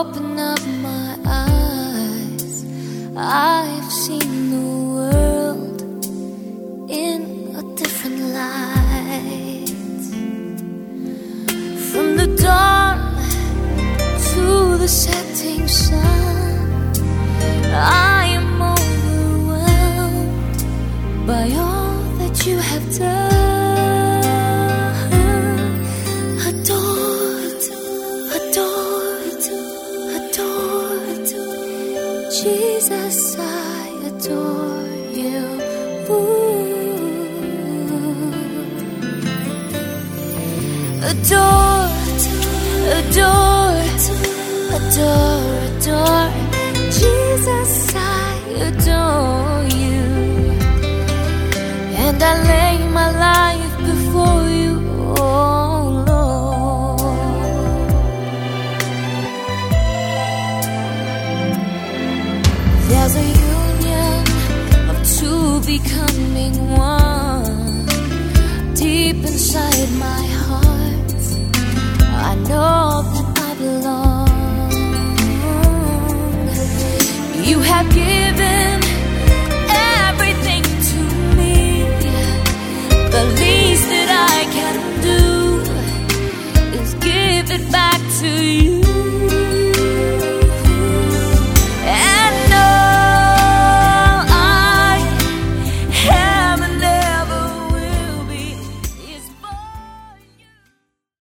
open up my eyes, I've seen the world in a different light. From the dawn to the setting sun, I am overwhelmed by all that you have done. Jesus, I adore you. Adore, adore, adore, adore. Jesus, I adore you. And I lay my life before you, oh Lord. There's a union of two becoming one. Deep inside my heart, I know that I belong. You have given everything to me. The least that I can do is give it back to you.